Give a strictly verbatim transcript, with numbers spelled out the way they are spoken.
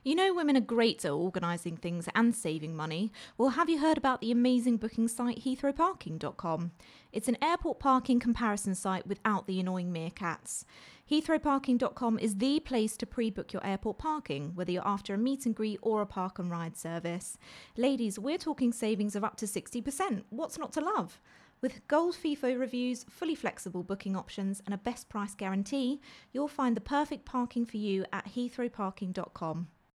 You know women are great at organising things and saving money. Well, have you heard about the amazing booking site heathrow parking dot com? It's an airport parking comparison site without the annoying meerkats. heathrow parking dot com is the place to pre-book your airport parking, whether you're after a meet and greet or a park and ride service. Ladies, we're talking savings of up to sixty percent. What's not to love? With gold FIFO reviews, fully flexible booking options and a best price guarantee, you'll find the perfect parking for you at heathrow parking dot com.